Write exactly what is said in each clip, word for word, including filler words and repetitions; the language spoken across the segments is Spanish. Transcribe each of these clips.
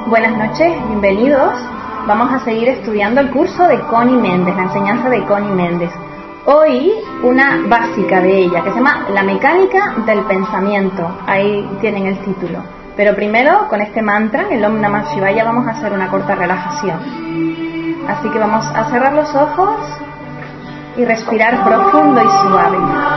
Buenas noches, bienvenidos. Vamos a seguir estudiando el curso de Connie Méndez, la enseñanza de Connie Méndez. Hoy una básica de ella, que se llama La mecánica del pensamiento. Ahí tienen el título. Pero primero, con este mantra, el Om Namah Shivaya, vamos a hacer una corta relajación. Así que vamos a cerrar los ojos y respirar profundo y suave.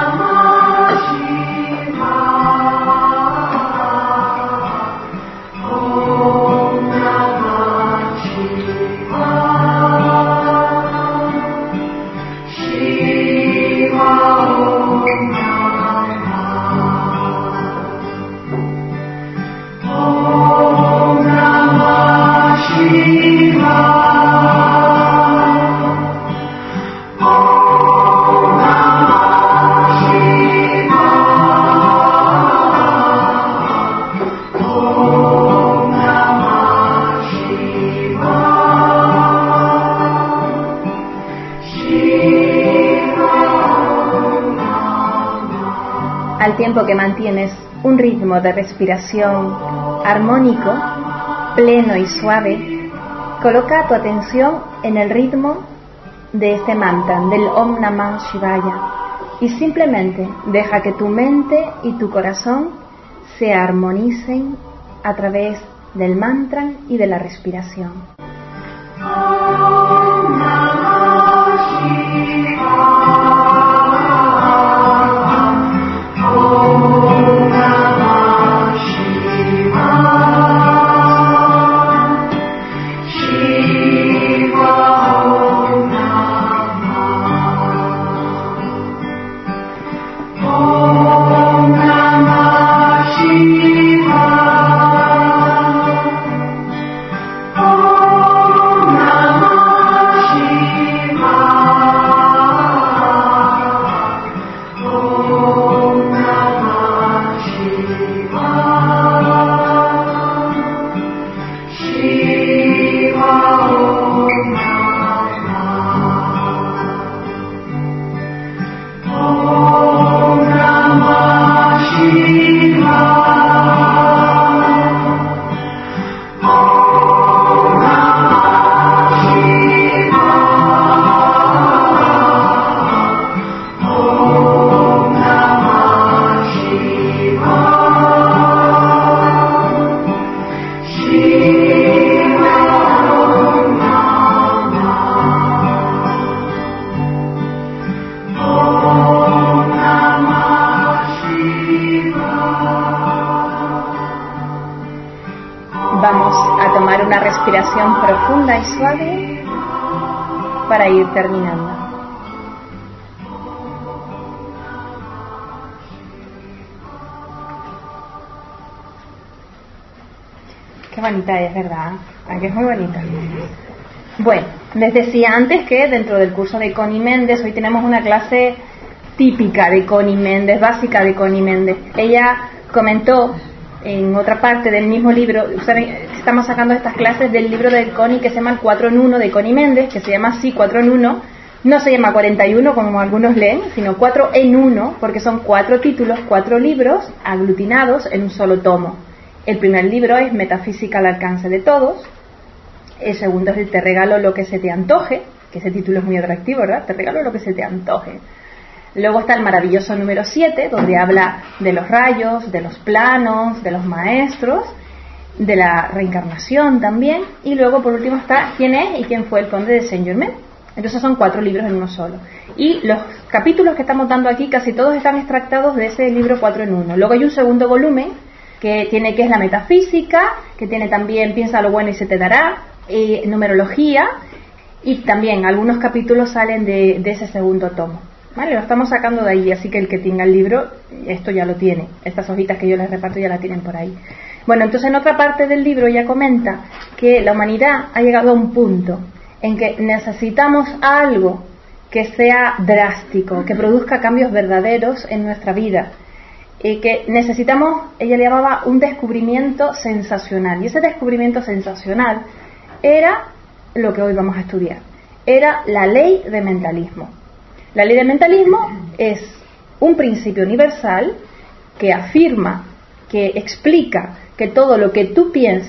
Al tiempo que mantienes un ritmo de respiración armónico, pleno y suave, coloca tu atención en el ritmo de este mantra, del Om Namah Shivaya, y simplemente deja que tu mente y tu corazón se armonicen a través del mantra y de la respiración. Om Namah Shivaya. Respiración profunda y suave para ir terminando. Qué bonita es, ¿verdad? Aquí es muy bonita. Bueno, les decía antes que dentro del curso de Connie Méndez hoy tenemos una clase típica de Connie Méndez, básica de Connie Méndez. Ella comentó en otra parte del mismo libro, estamos sacando estas clases del libro de Connie que se llama el cuatro en uno de Connie Méndez, que se llama así cuatro en uno, no se llama cuarenta y uno como algunos leen, sino cuatro en uno, porque son cuatro títulos, cuatro libros aglutinados en un solo tomo. El primer libro es Metafísica al alcance de todos, el segundo es el Te regalo lo que se te antoje, que ese título es muy atractivo, ¿verdad? Te regalo lo que se te antoje. Luego está el maravilloso número siete, donde habla de los rayos, de los planos, de los maestros, de la reencarnación también. Y luego, por último, está quién es y quién fue el conde de Saint Germain. Entonces son cuatro libros en uno solo. Y los capítulos que estamos dando aquí, casi todos están extractados de ese libro cuatro en uno. Luego hay un segundo volumen que tiene que es la metafísica, que tiene también Piensa lo bueno y se te dará, y numerología, y también algunos capítulos salen de, de ese segundo tomo. Vale, lo estamos sacando de ahí, así que el que tenga el libro, esto ya lo tiene. Estas hojitas que yo les reparto ya la tienen por ahí. Bueno, entonces en otra parte del libro ella comenta que la humanidad ha llegado a un punto en que necesitamos algo que sea drástico, que produzca cambios verdaderos en nuestra vida. Y que necesitamos, ella le llamaba un descubrimiento sensacional. Y ese descubrimiento sensacional era lo que hoy vamos a estudiar. Era la ley de mentalismo. La ley del mentalismo es un principio universal que afirma, que explica que todo lo que tú piensas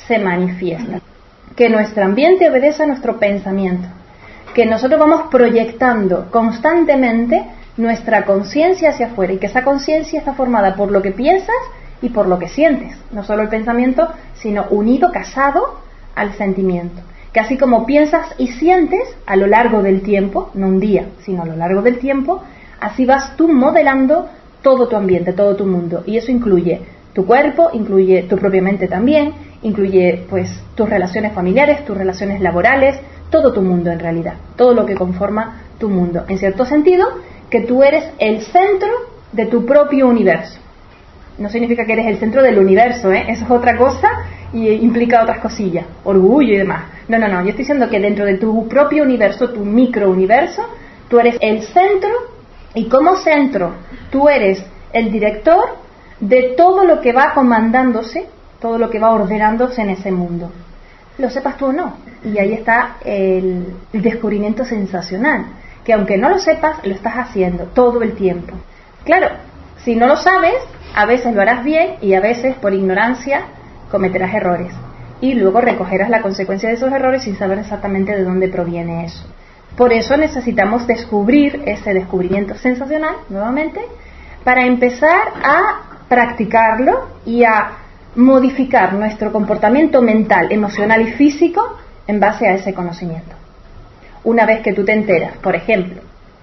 se manifiesta. Que nuestro ambiente obedece a nuestro pensamiento. Que nosotros vamos proyectando constantemente nuestra conciencia hacia afuera y que esa conciencia está formada por lo que piensas y por lo que sientes. No solo el pensamiento, sino unido, casado al sentimiento. Que así como piensas y sientes a lo largo del tiempo, no un día, sino a lo largo del tiempo, así vas tú modelando todo tu ambiente, todo tu mundo. Y eso incluye tu cuerpo, incluye tu propia mente también, incluye pues tus relaciones familiares, tus relaciones laborales, todo tu mundo en realidad, todo lo que conforma tu mundo. En cierto sentido, que tú eres el centro de tu propio universo. No significa que eres el centro del universo, ¿eh? Eso es otra cosa y implica otras cosillas, orgullo y demás. No, no, no, yo estoy diciendo que dentro de tu propio universo, tu microuniverso, tú eres el centro y como centro tú eres el director de todo lo que va comandándose, todo lo que va ordenándose en ese mundo. Lo sepas tú o no. Y ahí está el, el descubrimiento sensacional, que aunque no lo sepas, lo estás haciendo todo el tiempo. Claro, si no lo sabes, a veces lo harás bien y a veces por ignorancia cometerás errores. Y luego recogerás la consecuencia de esos errores sin saber exactamente de dónde proviene eso. Por eso necesitamos descubrir ese descubrimiento sensacional, nuevamente, para empezar a practicarlo y a modificar nuestro comportamiento mental, emocional y físico en base a ese conocimiento. Una vez que tú te enteras, por ejemplo,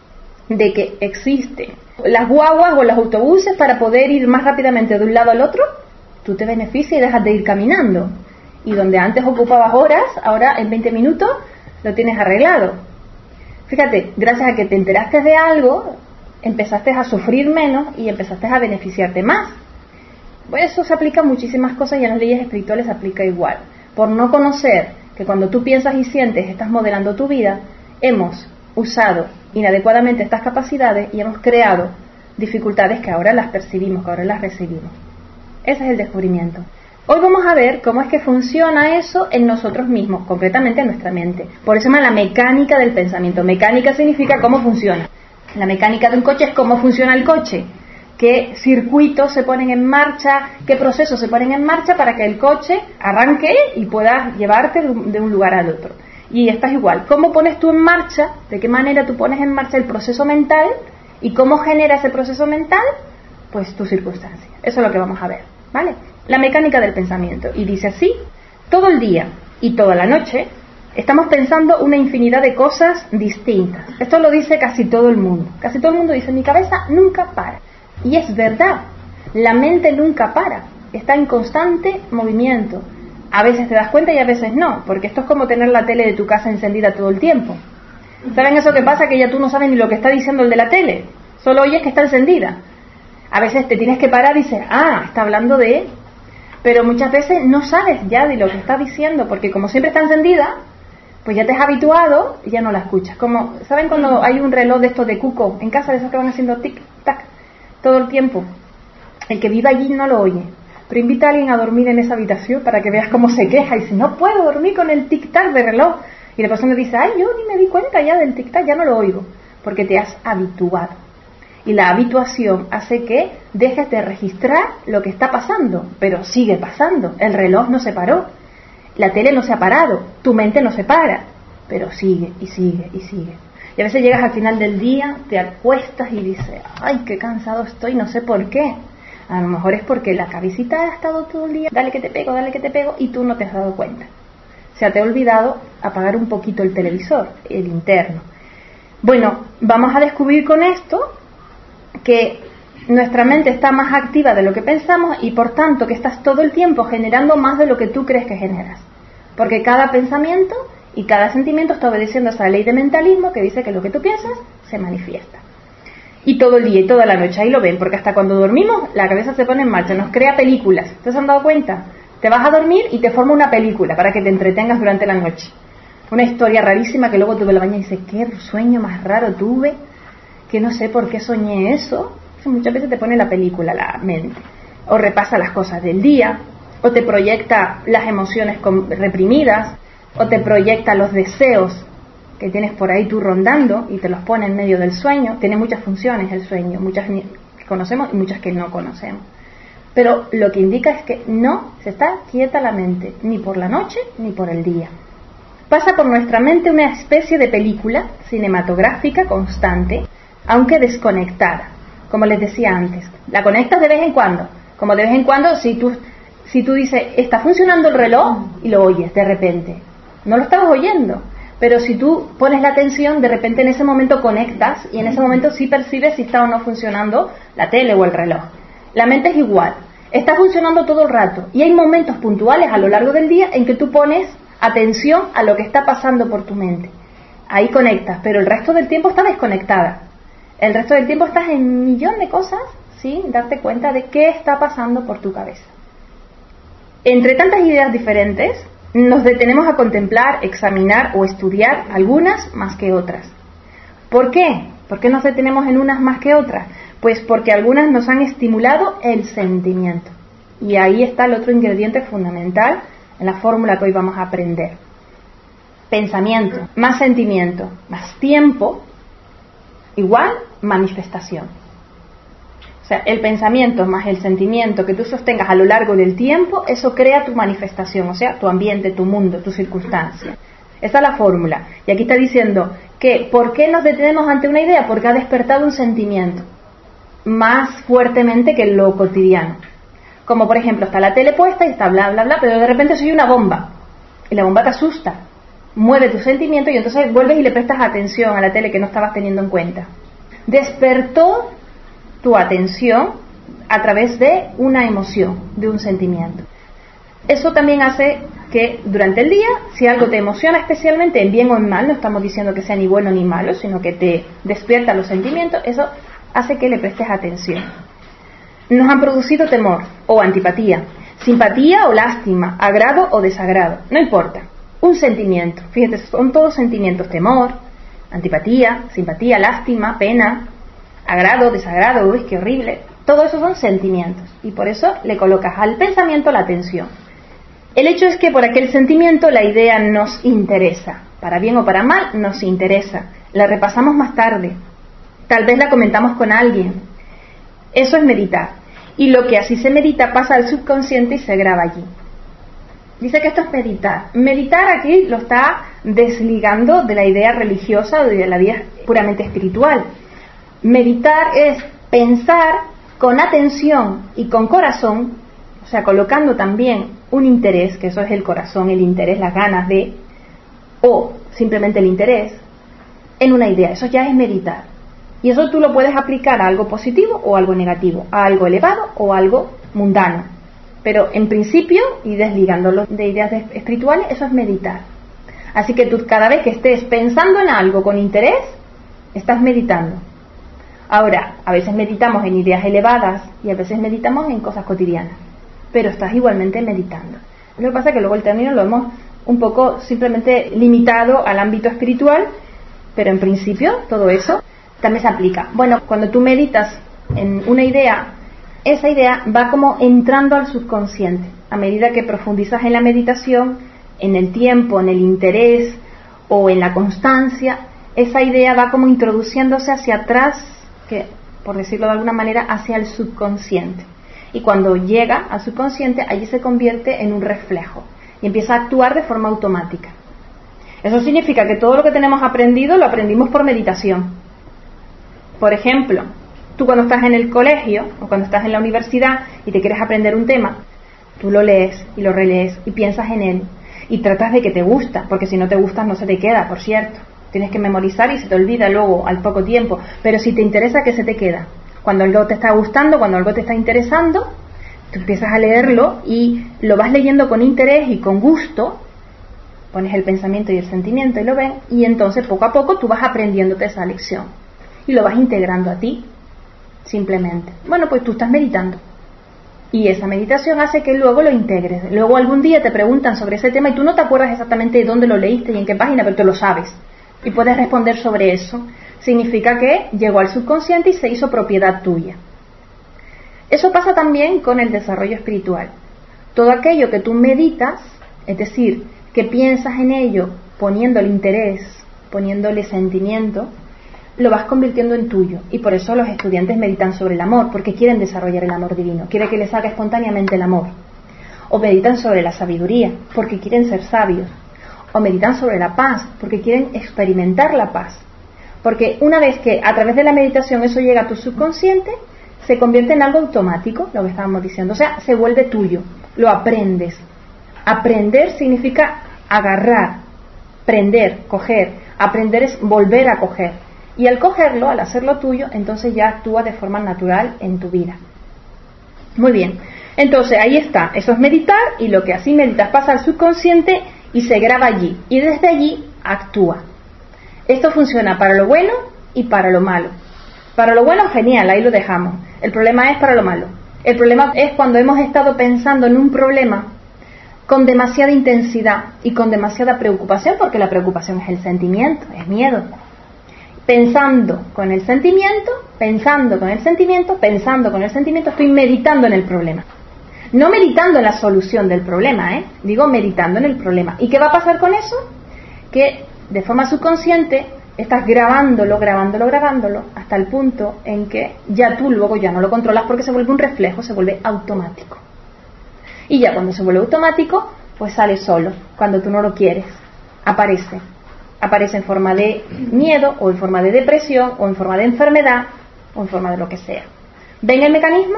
de que existen las guaguas o los autobuses para poder ir más rápidamente de un lado al otro, tú te beneficias y dejas de ir caminando. Y donde antes ocupabas horas, ahora en veinte minutos lo tienes arreglado. Fíjate, gracias a que te enteraste de algo, empezaste a sufrir menos y empezaste a beneficiarte más. Pues eso se aplica a muchísimas cosas y en las leyes espirituales se aplica igual. Por no conocer que cuando tú piensas y sientes estás modelando tu vida, hemos usado inadecuadamente estas capacidades y hemos creado dificultades que ahora las percibimos, que ahora las recibimos. Ese es el descubrimiento. Hoy vamos a ver cómo es que funciona eso en nosotros mismos, concretamente en nuestra mente. Por eso se llama la mecánica del pensamiento. Mecánica significa cómo funciona. La mecánica de un coche es cómo funciona el coche. Qué circuitos se ponen en marcha, qué procesos se ponen en marcha para que el coche arranque y pueda llevarte de un lugar al otro. Y estás igual. ¿Cómo pones tú en marcha? ¿De qué manera tú pones en marcha el proceso mental? ¿Y cómo genera ese proceso mental? Pues tu circunstancia. Eso es lo que vamos a ver, ¿vale? La mecánica del pensamiento. Y dice así: todo el día y toda la noche estamos pensando una infinidad de cosas distintas. Esto lo dice casi todo el mundo. Casi todo el mundo dice: mi cabeza nunca para. Y es verdad, la mente nunca para, está en constante movimiento. A veces te das cuenta y a veces no, porque esto es como tener la tele de tu casa encendida todo el tiempo. ¿Saben eso que pasa? Que ya tú no sabes ni lo que está diciendo el de la tele, solo oyes que está encendida. A veces te tienes que parar y dices: ah, está hablando de él. Pero muchas veces no sabes ya de lo que está diciendo, porque como siempre está encendida, pues ya te has habituado y ya no la escuchas. Como, ¿saben cuando hay un reloj de estos de cuco en casa, de esos que van haciendo tic-tac todo el tiempo? El que vive allí no lo oye, pero invita a alguien a dormir en esa habitación para que veas cómo se queja y dice: no puedo dormir con el tic-tac de reloj. Y la persona dice: ay, yo ni me di cuenta ya del tic-tac, ya no lo oigo, porque te has habituado. Y la habituación hace que dejes de registrar lo que está pasando, pero sigue pasando. El reloj no se paró, la tele no se ha parado, tu mente no se para, pero sigue y sigue y sigue. Y a veces llegas al final del día, te acuestas y dices: ay, qué cansado estoy, no sé por qué. A lo mejor es porque la cabecita ha estado todo el día, dale que te pego, dale que te pego, y tú no te has dado cuenta. O sea, te ha olvidado apagar un poquito el televisor, el interno. Bueno, vamos a descubrir con esto que nuestra mente está más activa de lo que pensamos y por tanto que estás todo el tiempo generando más de lo que tú crees que generas. Porque cada pensamiento y cada sentimiento está obedeciendo a esa ley de mentalismo que dice que lo que tú piensas se manifiesta. Y todo el día y toda la noche, ahí lo ven, porque hasta cuando dormimos la cabeza se pone en marcha, nos crea películas. ¿Te has dado cuenta? Te vas a dormir y te forma una película para que te entretengas durante la noche. Una historia rarísima que luego tuve la mañana y dices: qué sueño más raro tuve, que no sé por qué soñé eso. Muchas veces te pone la película la mente, o repasa las cosas del día, o te proyecta las emociones reprimidas, o te proyecta los deseos que tienes por ahí tú rondando y te los pone en medio del sueño. Tiene muchas funciones el sueño, muchas que conocemos y muchas que no conocemos. pero lo que indica es que no se está quieta la mente, ni por la noche ni por el día. Pasa por nuestra mente una especie de película cinematográfica constante, aunque desconectada, como les decía antes. La conectas de vez en cuando, como de vez en cuando si tú, si tú dices, está funcionando el reloj, y lo oyes de repente. No lo estabas oyendo, pero si tú pones la atención, de repente en ese momento conectas y en ese momento sí percibes si está o no funcionando la tele o el reloj. La mente es igual, está funcionando todo el rato y hay momentos puntuales a lo largo del día en que tú pones atención a lo que está pasando por tu mente. Ahí conectas, pero el resto del tiempo está desconectada. El resto del tiempo estás en un millón de cosas sin darte cuenta de qué está pasando por tu cabeza. Entre tantas ideas diferentes, nos detenemos a contemplar, examinar o estudiar algunas más que otras. ¿Por qué? ¿Por qué nos detenemos en unas más que otras? Pues porque algunas nos han estimulado el sentimiento. Y ahí está el otro ingrediente fundamental en la fórmula que hoy vamos a aprender. Pensamiento más sentimiento más tiempo igual manifestación. O sea, el pensamiento más el sentimiento que tú sostengas a lo largo del tiempo, eso crea tu manifestación, o sea, tu ambiente, tu mundo, tu circunstancia. Esa es la fórmula. Y aquí está diciendo que ¿por qué nos detenemos ante una idea? Porque ha despertado un sentimiento más fuertemente que lo cotidiano. Como por ejemplo, está la tele puesta y está bla bla bla, pero de repente soy una bomba. Y la bomba te asusta, mueve tu sentimiento y entonces vuelves y le prestas atención a la tele que no estabas teniendo en cuenta. Despertó tu atención a través de una emoción, de un sentimiento. Eso también hace que durante el día, si algo te emociona especialmente, en bien o en mal, no estamos diciendo que sea ni bueno ni malo, sino que te despierta los sentimientos, eso hace que le prestes atención. Nos han producido temor o antipatía, simpatía o lástima, agrado o desagrado, no importa, un sentimiento. Fíjate, son todos sentimientos: temor, antipatía, simpatía, lástima, pena, agrado, desagrado, uy, qué horrible. Todo eso son sentimientos y por eso le colocas al pensamiento la atención. El hecho es que por aquel sentimiento la idea nos interesa, para bien o para mal nos interesa, la repasamos más tarde, tal vez la comentamos con alguien. Eso es meditar, y lo que así se medita pasa al subconsciente y se graba allí. Dice que esto es meditar. Meditar aquí lo está desligando de la idea religiosa o de la vida puramente espiritual. Meditar es pensar con atención y con corazón, o sea, colocando también un interés, que eso es el corazón, el interés, las ganas de, o simplemente el interés, en una idea. Eso ya es meditar. Y eso tú lo puedes aplicar a algo positivo o algo negativo, a algo elevado o algo mundano. Pero en principio, y desligándolo de ideas espirituales, eso es meditar. Así que tú cada vez que estés pensando en algo con interés, estás meditando. Ahora, a veces meditamos en ideas elevadas y a veces meditamos en cosas cotidianas, pero estás igualmente meditando. Lo que pasa es que luego el término lo hemos un poco simplemente limitado al ámbito espiritual, pero en principio todo eso también se aplica. Bueno, cuando tú meditas en una idea, esa idea va como entrando al subconsciente. A medida que profundizas en la meditación, en el tiempo, en el interés o en la constancia, esa idea va como introduciéndose hacia atrás, que, por decirlo de alguna manera, hacia el subconsciente. Y cuando llega al subconsciente, allí se convierte en un reflejo y empieza a actuar de forma automática. Eso significa que todo lo que tenemos aprendido lo aprendimos por meditación. Por ejemplo, tú cuando estás en el colegio o cuando estás en la universidad y te quieres aprender un tema, tú lo lees y lo relees y piensas en él y tratas de que te gusta, porque si no te gusta no se te queda, por cierto. Tienes que memorizar y se te olvida luego al poco tiempo, pero si te interesa, ¿qué se te queda? Cuando algo te está gustando, cuando algo te está interesando, tú empiezas a leerlo y lo vas leyendo con interés y con gusto, pones el pensamiento y el sentimiento y lo ven, y entonces poco a poco tú vas aprendiéndote esa lección y lo vas integrando a ti, simplemente. Bueno, pues tú estás meditando y esa meditación hace que luego lo integres. Luego algún día te preguntan sobre ese tema y tú no te acuerdas exactamente de dónde lo leíste y en qué página, pero tú lo sabes y puedes responder sobre eso. Significa que llegó al subconsciente y se hizo propiedad tuya. Eso pasa también con el desarrollo espiritual. Todo aquello que tú meditas, es decir, que piensas en ello poniéndole interés, poniéndole sentimiento, lo vas convirtiendo en tuyo. Y por eso los estudiantes meditan sobre el amor, porque quieren desarrollar el amor divino, quieren que les salga espontáneamente el amor. O meditan sobre la sabiduría, porque quieren ser sabios. O meditan sobre la paz, porque quieren experimentar la paz. Porque una vez que a través de la meditación eso llega a tu subconsciente, se convierte en algo automático, lo que estábamos diciendo. O sea, se vuelve tuyo, lo aprendes. Aprender significa agarrar, prender, coger. Aprender es volver a coger. Y al cogerlo, al hacerlo tuyo, entonces ya actúa de forma natural en tu vida. Muy bien. Entonces ahí está, eso es meditar, y lo que así meditas pasa al subconsciente y se graba allí. Y desde allí actúa. Esto funciona para lo bueno y para lo malo. Para lo bueno, genial, ahí lo dejamos. El problema es para lo malo. El problema es cuando hemos estado pensando en un problema con demasiada intensidad y con demasiada preocupación, porque la preocupación es el sentimiento, es miedo. Pensando con el sentimiento, pensando con el sentimiento, pensando con el sentimiento, estoy meditando en el problema. No meditando en la solución del problema, ¿eh? Digo meditando en el problema. ¿Y qué va a pasar con eso? Que de forma subconsciente estás grabándolo, grabándolo, grabándolo, hasta el punto en que ya tú luego ya no lo controlas, porque se vuelve un reflejo, se vuelve automático. Y ya cuando se vuelve automático, pues sale solo, cuando tú no lo quieres, aparece. Aparece en forma de miedo, o en forma de depresión, o en forma de enfermedad, o en forma de lo que sea. ¿Ven el mecanismo?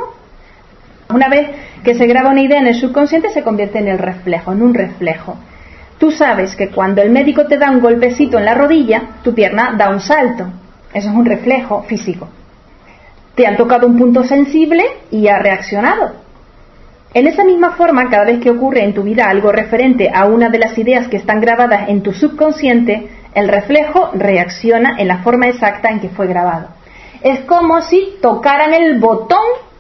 Una vez que se graba una idea en el subconsciente, se convierte en el reflejo, en un reflejo. Tú sabes que cuando el médico te da un golpecito en la rodilla, tu pierna da un salto. Eso es un reflejo físico. Te han tocado un punto sensible y has reaccionado. En esa misma forma, cada vez que ocurre en tu vida algo referente a una de las ideas que están grabadas en tu subconsciente, el reflejo reacciona en la forma exacta en que fue grabado. Es como si tocaran el botón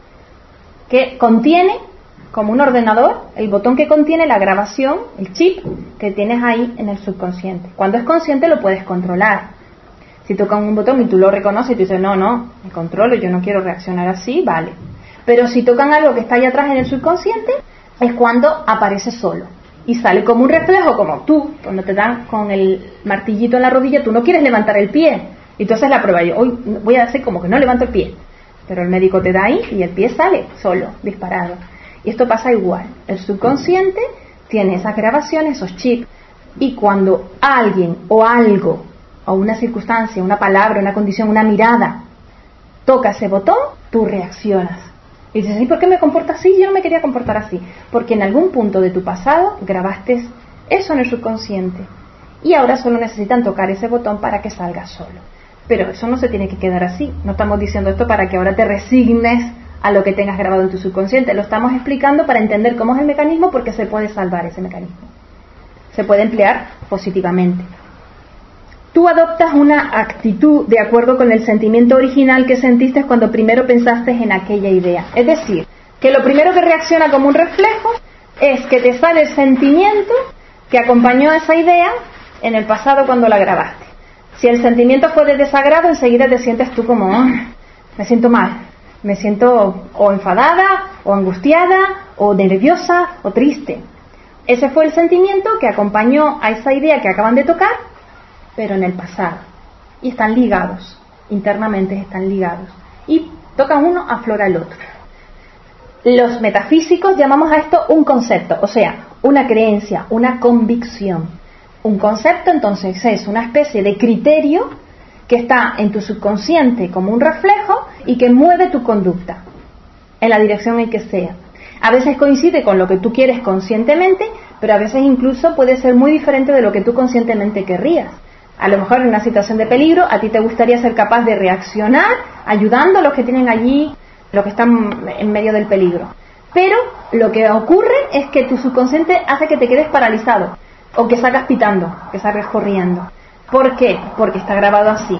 que contiene, como un ordenador, el botón que contiene la grabación, el chip que tienes ahí en el subconsciente. Cuando es consciente lo puedes controlar. Si tocan un botón y tú lo reconoces y tú dices, no, no, me controlo, yo no quiero reaccionar así, vale. Pero si tocan algo que está ahí atrás en el subconsciente, es cuando aparece solo. Y sale como un reflejo, como tú, cuando te dan con el martillito en la rodilla, tú no quieres levantar el pie. Y tú haces la prueba, yo hoy voy a hacer como que no levanto el pie. Pero el médico te da ahí y el pie sale solo, disparado. Y esto pasa igual. El subconsciente tiene esas grabaciones, esos chips. Y cuando alguien o algo, o una circunstancia, una palabra, una condición, una mirada, toca ese botón, tú reaccionas. Y dices, ¿y por qué me comporto así? Yo no me quería comportar así. Porque en algún punto de tu pasado grabaste eso en el subconsciente. Y ahora solo necesitan tocar ese botón para que salga solo. Pero eso no se tiene que quedar así. No estamos diciendo esto para que ahora te resignes a lo que tengas grabado en tu subconsciente. Lo estamos explicando para entender cómo es el mecanismo, porque se puede salvar ese mecanismo. Se puede emplear positivamente. Tú adoptas una actitud de acuerdo con el sentimiento original que sentiste cuando primero pensaste en aquella idea. Es decir, que lo primero que reacciona como un reflejo es que te sale el sentimiento que acompañó a esa idea en el pasado cuando la grabaste. Si el sentimiento fue de desagrado, enseguida te sientes tú como, oh, me siento mal, me siento o enfadada, o angustiada, o nerviosa, o triste. Ese fue el sentimiento que acompañó a esa idea que acaban de tocar, pero en el pasado. Y están ligados, internamente están ligados. Y tocan uno, aflora el otro. Los metafísicos llamamos a esto un concepto, o sea, una creencia, una convicción. Un concepto, entonces, es una especie de criterio que está en tu subconsciente como un reflejo y que mueve tu conducta en la dirección en que sea. A veces coincide con lo que tú quieres conscientemente, pero a veces incluso puede ser muy diferente de lo que tú conscientemente querrías. A lo mejor en una situación de peligro a ti te gustaría ser capaz de reaccionar ayudando a los que tienen allí, los que están en medio del peligro. Pero lo que ocurre es que tu subconsciente hace que te quedes paralizado o que salgas pitando, que salgas corriendo. ¿Por qué? Porque está grabado así.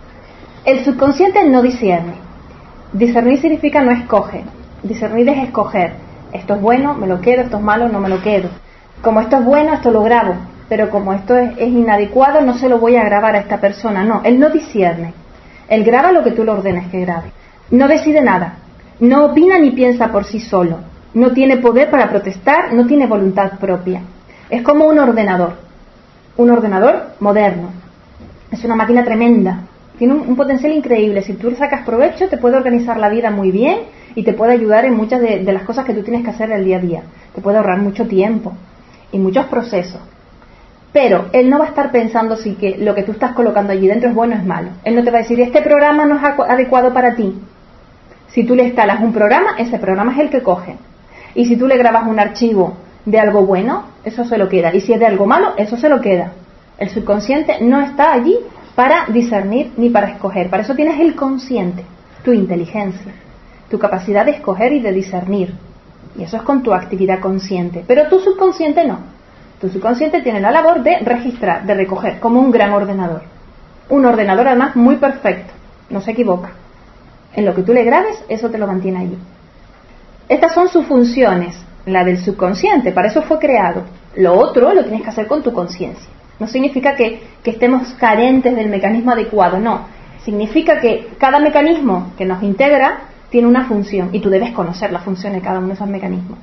El subconsciente no discierne. Discernir significa no escoge. Discernir es escoger. Esto es bueno, me lo quedo, esto es malo, no me lo quedo. Como esto es bueno, esto lo grabo. Pero como esto es, es inadecuado, no se lo voy a grabar a esta persona. No, él no discierne. Él graba lo que tú le ordenes que grabe. No decide nada. No opina ni piensa por sí solo. No tiene poder para protestar, no tiene voluntad propia. Es como un ordenador. Un ordenador moderno. Es una máquina tremenda. Tiene un, un potencial increíble. Si tú le sacas provecho, te puede organizar la vida muy bien y te puede ayudar en muchas de, de las cosas que tú tienes que hacer el día a día. Te puede ahorrar mucho tiempo y muchos procesos. Pero él no va a estar pensando si que lo que tú estás colocando allí dentro es bueno o es malo. Él no te va a decir, este programa no es adecuado para ti. Si tú le instalas un programa, ese programa es el que coge. Y si tú le grabas un archivo de algo bueno, eso se lo queda. Y si es de algo malo, eso se lo queda. El subconsciente no está allí para discernir ni para escoger. Para eso tienes el consciente, tu inteligencia, tu capacidad de escoger y de discernir. Y eso es con tu actividad consciente. Pero tu subconsciente no. Tu subconsciente tiene la labor de registrar, de recoger, como un gran ordenador. Un ordenador además muy perfecto, no se equivoca. En lo que tú le grabes, eso te lo mantiene allí. Estas son sus funciones, la del subconsciente, para eso fue creado. Lo otro lo tienes que hacer con tu conciencia. No significa que, que estemos carentes del mecanismo adecuado, no. Significa que cada mecanismo que nos integra tiene una función y tú debes conocer la función de cada uno de esos mecanismos.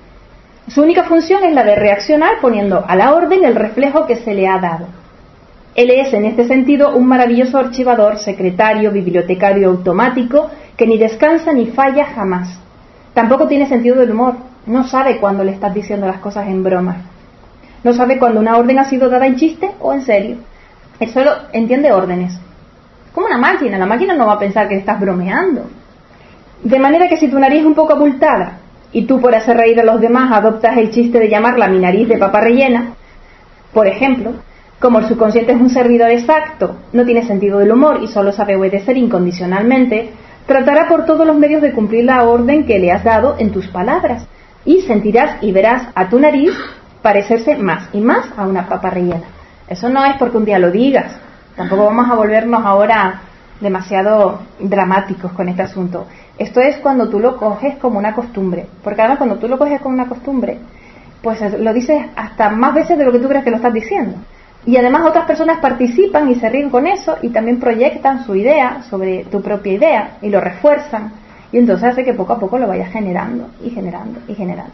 Su única función es la de reaccionar poniendo a la orden el reflejo que se le ha dado. Él es, en este sentido, un maravilloso archivador, secretario, bibliotecario automático que ni descansa ni falla jamás. Tampoco tiene sentido del humor. No sabe cuándo le estás diciendo las cosas en broma. No sabe cuándo una orden ha sido dada en chiste o en serio. Él solo entiende órdenes. Como una máquina. La máquina no va a pensar que estás bromeando. De manera que si tu nariz es un poco abultada y tú, por hacer reír a los demás, adoptas el chiste de llamarla mi nariz de papa rellena, por ejemplo, como el subconsciente es un servidor exacto, no tiene sentido del humor y solo sabe obedecer incondicionalmente, tratará por todos los medios de cumplir la orden que le has dado en tus palabras, y sentirás y verás a tu nariz parecerse más y más a una papa rellena. Eso no es porque un día lo digas, tampoco vamos a volvernos ahora demasiado dramáticos con este asunto. Esto es cuando tú lo coges como una costumbre, porque además cuando tú lo coges como una costumbre, pues lo dices hasta más veces de lo que tú crees que lo estás diciendo. Y además otras personas participan y se ríen con eso y también proyectan su idea sobre tu propia idea y lo refuerzan, y entonces hace que poco a poco lo vayas generando y generando y generando.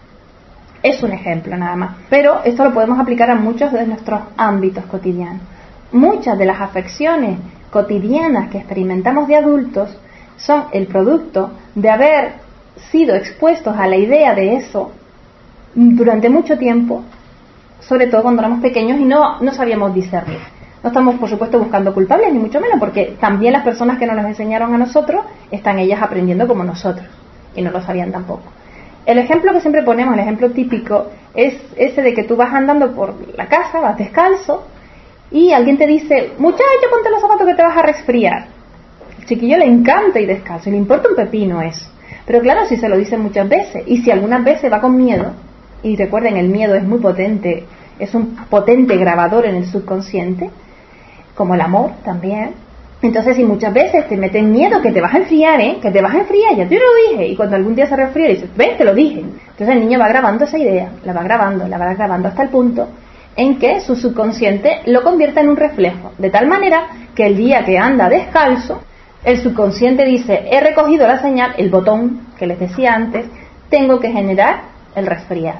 Es un ejemplo nada más, pero esto lo podemos aplicar a muchos de nuestros ámbitos cotidianos. Muchas de las afecciones cotidianas que experimentamos de adultos son el producto de haber sido expuestos a la idea de eso durante mucho tiempo, sobre todo cuando éramos pequeños y no, no sabíamos discernir. No estamos, por supuesto, buscando culpables, ni mucho menos, porque también las personas que nos las enseñaron a nosotros están ellas aprendiendo como nosotros y no lo sabían tampoco. El ejemplo que siempre ponemos, el ejemplo típico, es ese de que tú vas andando por la casa, vas descalzo y alguien te dice, muchacho, ponte los zapatos que te vas a resfriar. El chiquillo le encanta ir descalzo y le importa un pepino eso. Pero claro, si se lo dicen muchas veces y si algunas veces va con miedo, y recuerden, el miedo es muy potente, es un potente grabador en el subconsciente, como el amor también. Entonces, si muchas veces te meten miedo que te vas a enfriar, ¿eh? que te vas a enfriar, ya te lo dije, y cuando algún día se resfría dices, ves, te lo dije. Entonces el niño va grabando esa idea, la va grabando, la va grabando hasta el punto en que su subconsciente lo convierte en un reflejo, de tal manera que el día que anda descalzo, el subconsciente dice, he recogido la señal, el botón que les decía antes, tengo que generar el resfriado.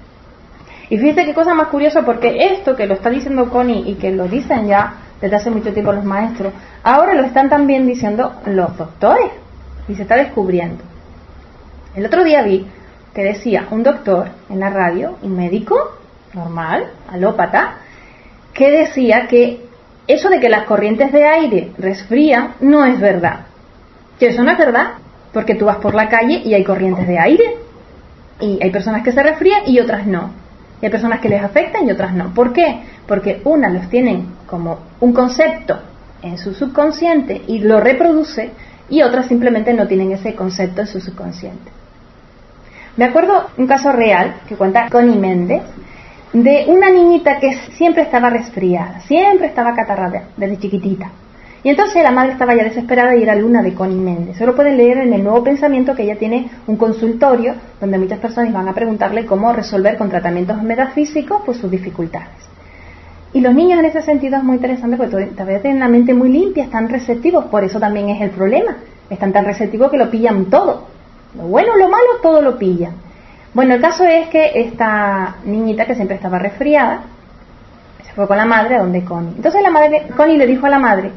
Y fíjate qué cosa más curiosa, porque esto que lo está diciendo Connie y que lo dicen ya desde hace mucho tiempo los maestros, ahora lo están también diciendo los doctores y se está descubriendo. El otro día vi que decía un doctor en la radio, un médico normal, alópata, que decía que eso de que las corrientes de aire resfrían no es verdad. Que eso no es verdad, porque tú vas por la calle y hay corrientes de aire y hay personas que se resfrían y otras no. Y hay personas que les afectan y otras no. ¿Por qué? Porque unas los tienen como un concepto en su subconsciente y lo reproduce, y otras simplemente no tienen ese concepto en su subconsciente. Me acuerdo un caso real que cuenta Connie Méndez, de una niñita que siempre estaba resfriada, siempre estaba catarrada desde chiquitita. Y entonces la madre estaba ya desesperada y era alumna de Connie Méndez. Se lo pueden leer en el Nuevo Pensamiento, que ella tiene un consultorio donde muchas personas van a preguntarle cómo resolver con tratamientos metafísicos pues sus dificultades. Y los niños en ese sentido es muy interesante porque todavía tienen la mente muy limpia, están receptivos, por eso también es el problema. Están tan receptivos que lo pillan todo. Lo bueno, lo malo, todo lo pillan. Bueno, el caso es que esta niñita que siempre estaba resfriada se fue con la madre a donde Connie. Entonces la madre, Connie le dijo a la madre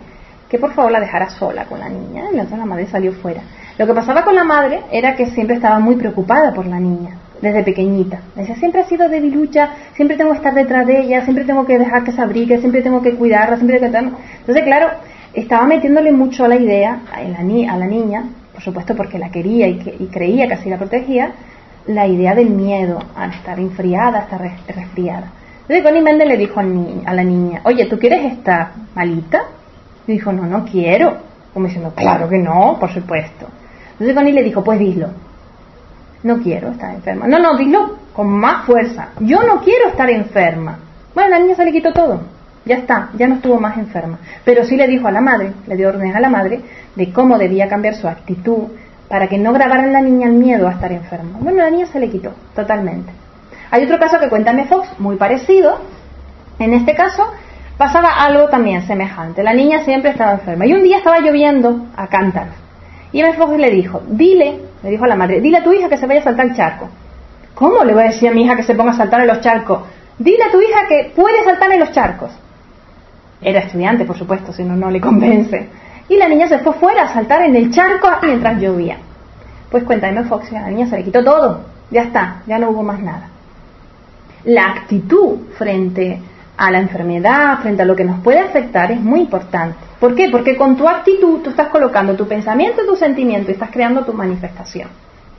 que por favor la dejara sola con la niña. Y entonces la madre salió fuera. Lo que pasaba con la madre era que siempre estaba muy preocupada por la niña, desde pequeñita. Decía, siempre ha sido debilucha, siempre tengo que estar detrás de ella, siempre tengo que dejar que se abrigue, siempre tengo que cuidarla, siempre tengo que... Entonces, claro, estaba metiéndole mucho a la idea, a la, ni- a la niña, por supuesto porque la quería y, que, y creía que así la protegía, la idea del miedo a estar enfriada, a estar res- resfriada. Entonces Connie Méndez le dijo al ni- a la niña, oye, ¿tú quieres estar malita? Y dijo, no, no quiero. Como diciendo, claro que no, por supuesto. Entonces Connie le dijo, pues dilo. No quiero estar enferma. No, no, dilo con más fuerza. Yo no quiero estar enferma. Bueno, la niña se le quitó todo. Ya está, ya no estuvo más enferma. Pero sí le dijo a la madre, le dio órdenes a la madre de cómo debía cambiar su actitud para que no grabara en la niña el miedo a estar enferma. Bueno, la niña se le quitó totalmente. Hay otro caso que cuenta M. Fox, muy parecido. En este caso pasaba algo también semejante. La niña siempre estaba enferma. Y un día estaba lloviendo a cántaros. Y M. Fox le dijo, dile, le dijo a la madre, dile a tu hija que se vaya a saltar el charco. ¿Cómo le voy a decir a mi hija que se ponga a saltar en los charcos? Dile a tu hija que puede saltar en los charcos. Era estudiante, por supuesto, si no, no le convence. Y la niña se fue fuera a saltar en el charco mientras llovía. Pues cuenta M. Fox, a la niña se le quitó todo. Ya está, ya no hubo más nada. La actitud frente a la enfermedad, frente a lo que nos puede afectar, es muy importante. ¿Por qué? Porque con tu actitud tú estás colocando tu pensamiento y tu sentimiento y estás creando tu manifestación.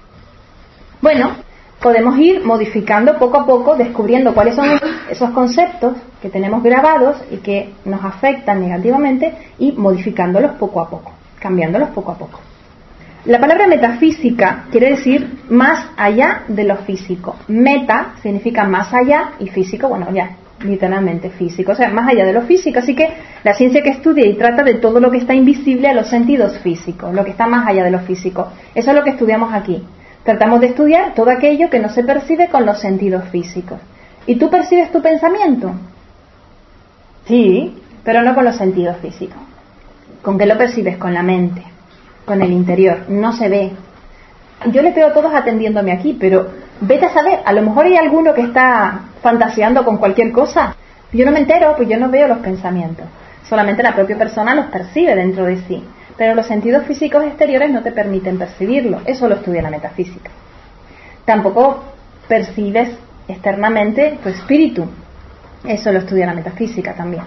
Bueno, podemos ir modificando poco a poco, descubriendo cuáles son esos conceptos que tenemos grabados y que nos afectan negativamente y modificándolos poco a poco, cambiándolos poco a poco. La palabra metafísica quiere decir más allá de lo físico. Meta significa más allá y físico, bueno, ya, literalmente físico, o sea, más allá de lo físico. Así que la ciencia que estudia y trata de todo lo que está invisible a los sentidos físicos, lo que está más allá de lo físico. Eso es lo que estudiamos aquí. Tratamos de estudiar todo aquello que no se percibe con los sentidos físicos. ¿Y tú percibes tu pensamiento? Sí, pero no con los sentidos físicos. ¿Con qué lo percibes? Con la mente, con el interior. No se ve. Yo les veo a todos atendiéndome aquí, pero vete a saber, a lo mejor hay alguno que está fantaseando con cualquier cosa. Yo no me entero, pues yo no veo los pensamientos. Solamente la propia persona los percibe dentro de sí. Pero los sentidos físicos exteriores no te permiten percibirlo. Eso lo estudia la metafísica. Tampoco percibes externamente tu espíritu. Eso lo estudia la metafísica también.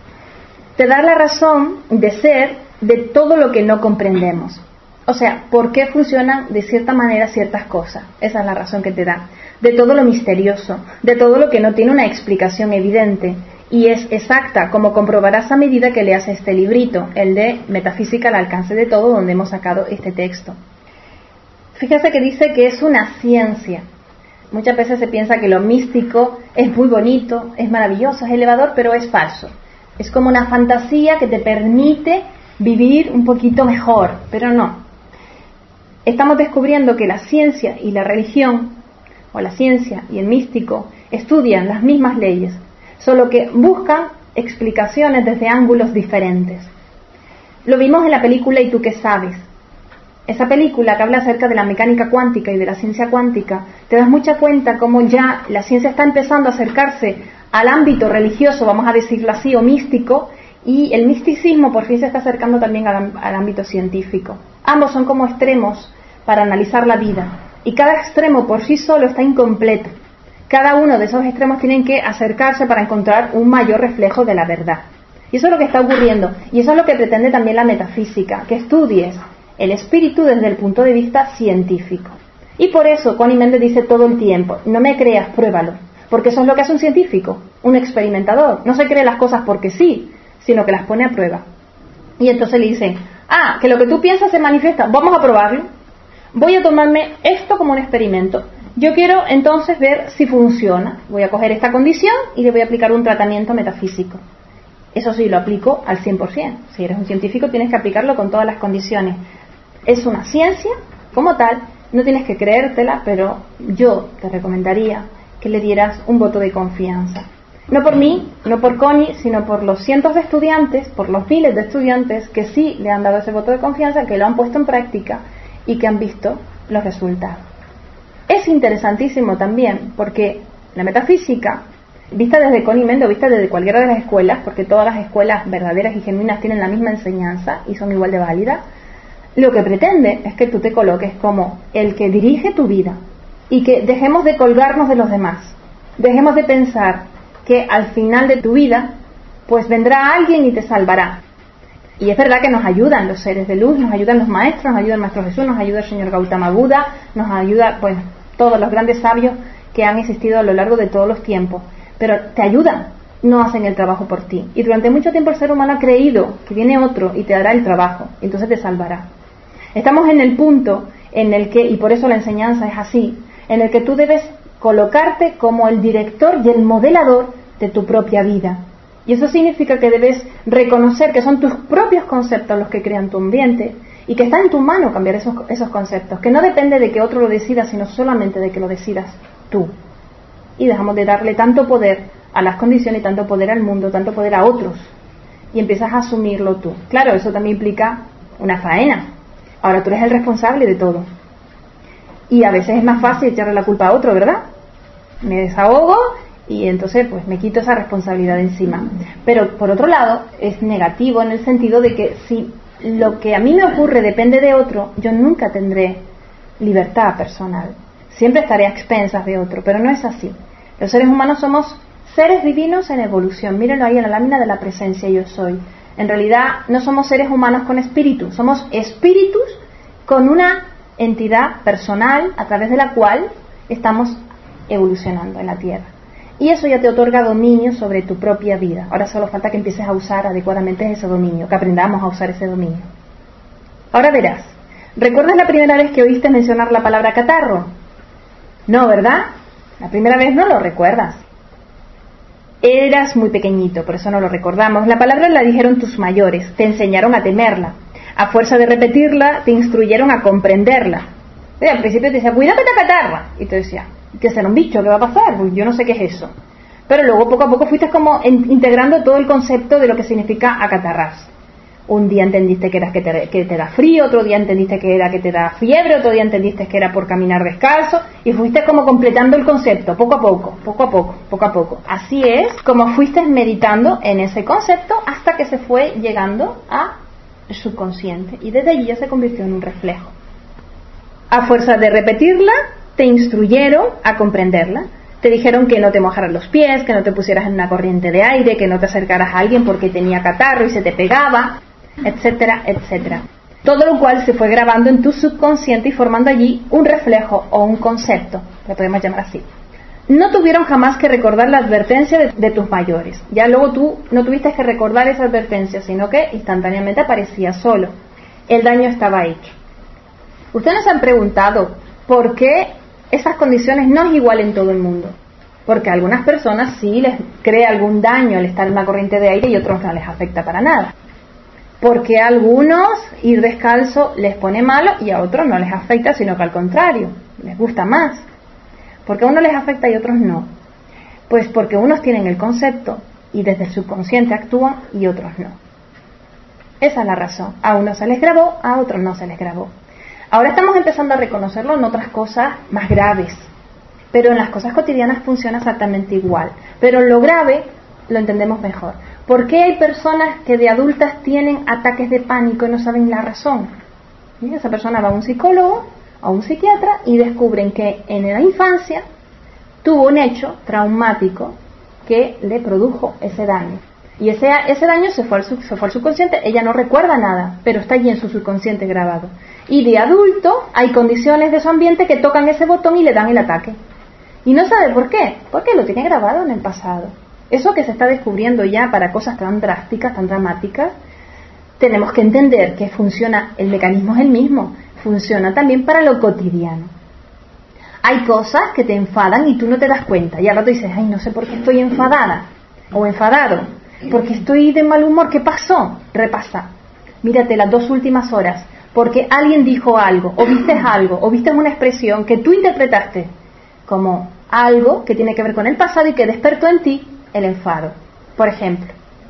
Te da la razón de ser de todo lo que no comprendemos. O sea, ¿por qué funcionan de cierta manera ciertas cosas? Esa es la razón que te da. De todo lo misterioso, de todo lo que no tiene una explicación evidente y es exacta, como comprobarás a medida que leas este librito, el de Metafísica al alcance de todo, donde hemos sacado este texto. Fíjate que dice que es una ciencia. Muchas veces se piensa que lo místico es muy bonito, es maravilloso, es elevador, pero es falso. Es como una fantasía que te permite vivir un poquito mejor, pero no. Estamos descubriendo que la ciencia y la religión, o la ciencia y el místico, estudian las mismas leyes, solo que buscan explicaciones desde ángulos diferentes. Lo vimos en la película ¿Y tú qué sabes? Esa película que habla acerca de la mecánica cuántica y de la ciencia cuántica, te das mucha cuenta cómo ya la ciencia está empezando a acercarse al ámbito religioso, vamos a decirlo así, o místico, y el misticismo por fin se está acercando también al, al ámbito científico. Ambos son como extremos para analizar la vida, y cada extremo por sí solo está incompleto. Cada uno de esos extremos tienen que acercarse para encontrar un mayor reflejo de la verdad. Y eso es lo que está ocurriendo, y eso es lo que pretende también la metafísica, que estudies el espíritu desde el punto de vista científico. Y por eso Connie Méndez dice todo el tiempo, no me creas, pruébalo, porque eso es lo que hace un científico, un experimentador. No se cree las cosas porque sí, sino que las pone a prueba. Y entonces le dicen, ah, que lo que tú piensas se manifiesta, vamos a probarlo. Voy a tomarme esto como un experimento. Yo quiero entonces ver si funciona. Voy a coger esta condición y le voy a aplicar un tratamiento metafísico. Eso sí, lo aplico al cien por ciento. Si eres un científico tienes que aplicarlo con todas las condiciones. Es una ciencia como tal, no tienes que creértela, pero yo te recomendaría que le dieras un voto de confianza. No por mí, no por Connie, sino por los cientos de estudiantes, por los miles de estudiantes que sí le han dado ese voto de confianza, que lo han puesto en práctica y que han visto los resultados. Es interesantísimo también porque la metafísica vista desde Conimende o vista desde cualquiera de las escuelas, porque todas las escuelas verdaderas y genuinas tienen la misma enseñanza y son igual de válidas, lo que pretende es que tú te coloques como el que dirige tu vida y que dejemos de colgarnos de los demás, dejemos de pensar que al final de tu vida pues vendrá alguien y te salvará. Y es verdad que nos ayudan los seres de luz, nos ayudan los maestros, nos ayuda el Maestro Jesús, nos ayuda el Señor Gautama Buda, nos ayuda pues todos los grandes sabios que han existido a lo largo de todos los tiempos, pero te ayudan, no hacen el trabajo por ti. Y durante mucho tiempo el ser humano ha creído que viene otro y te hará el trabajo, y entonces te salvará. Estamos en el punto en el que, y por eso la enseñanza es así, en el que tú debes colocarte como el director y el modelador de tu propia vida. Y eso significa que debes reconocer que son tus propios conceptos los que crean tu ambiente y que está en tu mano cambiar esos, esos conceptos, que no depende de que otro lo decida, sino solamente de que lo decidas tú. Y dejamos de darle tanto poder a las condiciones y tanto poder al mundo, tanto poder a otros, y empiezas a asumirlo tú. Claro, eso también implica una faena. Ahora tú eres el responsable de todo. Y a veces es más fácil echarle la culpa a otro, ¿verdad? Me desahogo y entonces pues me quito esa responsabilidad de encima. Pero por otro lado es negativo en el sentido de que si lo que a mí me ocurre depende de otro, yo nunca tendré libertad personal. Siempre estaré a expensas de otro, pero no es así. Los seres humanos somos seres divinos en evolución. Mírenlo ahí en la lámina de la presencia yo soy. En realidad no somos seres humanos con espíritu, somos espíritus con una entidad personal a través de la cual estamos evolucionando en la Tierra. Y eso ya te otorga dominio sobre tu propia vida. Ahora solo falta que empieces a usar adecuadamente ese dominio, que aprendamos a usar ese dominio. Ahora verás, ¿recuerdas la primera vez que oíste mencionar la palabra catarro? No, ¿verdad? La primera vez no lo recuerdas. Eras muy pequeñito, por eso no lo recordamos. La palabra la dijeron tus mayores, te enseñaron a temerla. A fuerza de repetirla, te instruyeron a comprenderla. Y al principio te decía, cuidado que te acatarra. Y te decía, ¿qué será un bicho? ¿Qué va a pasar? Pues yo no sé qué es eso. Pero luego poco a poco fuiste como en, integrando todo el concepto de lo que significa acatarrarse. Un día entendiste que era que te, que te da frío, otro día entendiste que era que te da fiebre, otro día entendiste que era por caminar descalzo, y fuiste como completando el concepto, poco a poco, poco a poco, poco a poco. Así es como fuiste meditando en ese concepto hasta que se fue llegando a el subconsciente, y desde allí ya se convirtió en un reflejo. A fuerza de repetirla, te instruyeron a comprenderla. Te dijeron que no te mojaras los pies, que no te pusieras en una corriente de aire, que no te acercaras a alguien porque tenía catarro y se te pegaba, etcétera, etcétera. Todo lo cual se fue grabando en tu subconsciente y formando allí un reflejo o un concepto, lo podemos llamar así. No tuvieron jamás que recordar la advertencia de, de tus mayores. Ya luego tú no tuviste que recordar esa advertencia, sino que instantáneamente aparecía solo. El daño estaba hecho. Ustedes se han preguntado por qué esas condiciones no es igual en todo el mundo. Porque a algunas personas sí les crea algún daño el estar en una corriente de aire y otros no les afecta para nada. Porque a algunos ir descalzo les pone malo y a otros no les afecta, sino que al contrario, les gusta más. Porque a unos les afecta y a otros no. Pues porque unos tienen el concepto y desde el subconsciente actúan y otros no. Esa es la razón. A unos se les grabó, a otros no se les grabó. Ahora estamos empezando a reconocerlo en otras cosas más graves. Pero en las cosas cotidianas funciona exactamente igual. Pero lo grave lo entendemos mejor. ¿Por qué hay personas que de adultas tienen ataques de pánico y no saben la razón? ¿Sí? Esa persona va a un psicólogo, a un psiquiatra y descubren que en la infancia tuvo un hecho traumático que le produjo ese daño. Y ese, ese daño se fue, al, se fue al subconsciente, ella no recuerda nada, pero está allí en su subconsciente grabado. Y de adulto hay condiciones de su ambiente que tocan ese botón y le dan el ataque. Y no sabe por qué, porque lo tiene grabado en el pasado. Eso que se está descubriendo ya para cosas tan drásticas, tan dramáticas, tenemos que entender que funciona, el mecanismo es el mismo, funciona también para lo cotidiano. Hay cosas que te enfadan y tú no te das cuenta, y al rato dices, ay, no sé por qué estoy enfadada, o enfadado, porque estoy de mal humor, ¿qué pasó? Repasa, mírate las dos últimas horas, porque alguien dijo algo, o viste algo, o viste una expresión que tú interpretaste como algo que tiene que ver con el pasado y que despertó en ti el enfado, por ejemplo.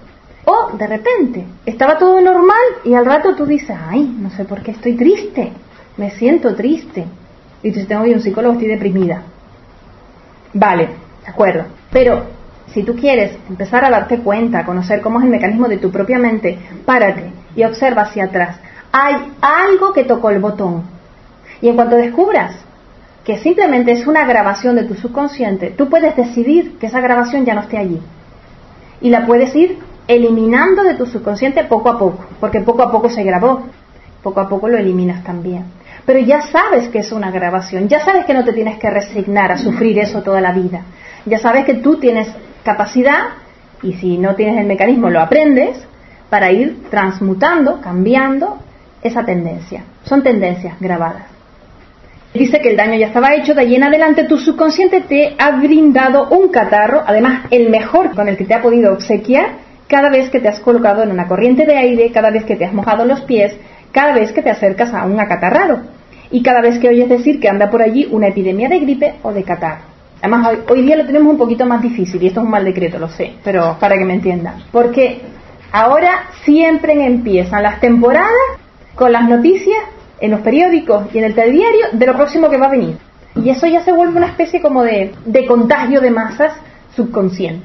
O de repente, estaba todo normal y al rato tú dices, ay, no sé por qué estoy triste, me siento triste. Y tú dices, tengo que ir a un psicólogo, estoy deprimida. Vale, de acuerdo. Pero Si tú quieres empezar a darte cuenta, a conocer cómo es el mecanismo de tu propia mente, párate y observa hacia atrás. Hay algo que tocó el botón. Y en cuanto descubras que simplemente es una grabación de tu subconsciente, tú puedes decidir que esa grabación ya no esté allí. Y la puedes ir eliminando de tu subconsciente poco a poco, porque poco a poco se grabó, poco a poco lo eliminas también. Pero ya sabes que es una grabación, ya sabes que no te tienes que resignar a sufrir eso toda la vida. Ya sabes que tú tienes capacidad, y si no tienes el mecanismo lo aprendes, para ir transmutando, cambiando esa tendencia. Son tendencias grabadas. Dice que el daño ya estaba hecho, de allí en adelante tu subconsciente te ha brindado un catarro, además el mejor con el que te ha podido obsequiar, cada vez que te has colocado en una corriente de aire, cada vez que te has mojado los pies, cada vez que te acercas a un acatarrado y cada vez que oyes decir que anda por allí una epidemia de gripe o de catarro. Además hoy, hoy día lo tenemos un poquito más difícil y esto es un mal decreto, lo sé, pero para que me entiendan, porque ahora siempre empiezan las temporadas con las noticias en los periódicos y en el telediario de lo próximo que va a venir. Y eso ya se vuelve una especie como de, de contagio de masas subconsciente.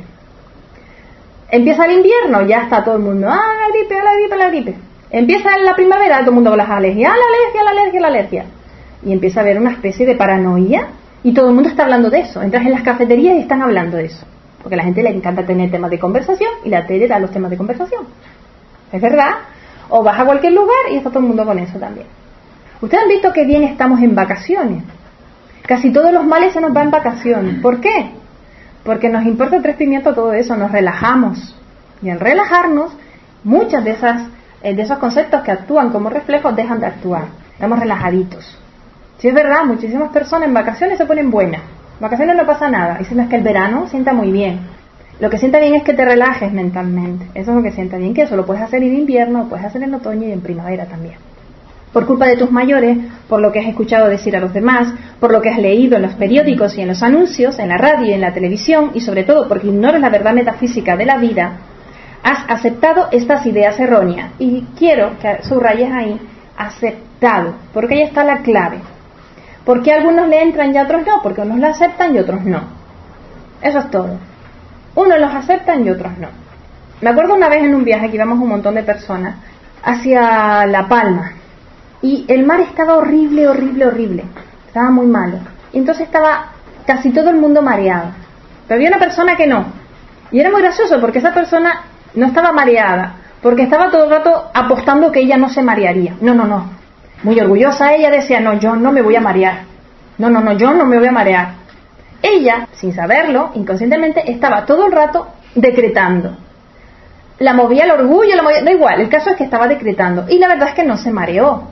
Empieza el invierno, ya está todo el mundo, ah, la gripe, la gripe, la gripe. Empieza la primavera, todo el mundo con las alergias, ah, la alergia, la alergia, la alergia. Y empieza a haber una especie de paranoia y todo el mundo está hablando de eso. Entras en las cafeterías y están hablando de eso. Porque a la gente le encanta tener temas de conversación y la tele da los temas de conversación. ¿Es verdad? O vas a cualquier lugar y está todo el mundo con eso también. Ustedes han visto que bien estamos en vacaciones. Casi todos los males se nos van en vacaciones. ¿Por qué? Porque nos importa tres pimientos todo eso, nos relajamos. Y al relajarnos, muchas de esas eh, de esos conceptos que actúan como reflejos dejan de actuar. Estamos relajaditos. Si es verdad, muchísimas personas en vacaciones se ponen buenas. En vacaciones no pasa nada. Dicen es que el verano sienta muy bien. Lo que sienta bien es que te relajes mentalmente. Eso es lo que sienta bien, que eso lo puedes hacer en invierno, lo puedes hacer en otoño y en primavera también. Por culpa de tus mayores, por lo que has escuchado decir a los demás, por lo que has leído en los periódicos y en los anuncios, en la radio y en la televisión, y sobre todo porque ignoras la verdad metafísica de la vida, has aceptado estas ideas erróneas. Y quiero que subrayes ahí, aceptado, porque ahí está la clave. ¿Por qué algunos le entran y otros no? Porque unos la aceptan y otros no. Eso es todo. Unos los aceptan y otros no. Me acuerdo una vez en un viaje que íbamos un montón de personas hacia La Palma. Y el mar estaba horrible, horrible, horrible. Estaba muy malo. Y entonces estaba casi todo el mundo mareado. Pero había una persona que no. Y era muy gracioso porque esa persona no estaba mareada. Porque estaba todo el rato apostando que ella no se marearía. No, no, no. Muy orgullosa ella decía, no, yo no me voy a marear. No, no, no, yo no me voy a marear. Ella, sin saberlo, inconscientemente, estaba todo el rato decretando. La movía el orgullo, la movía... Da igual, el caso es que estaba decretando. Y la verdad es que no se mareó.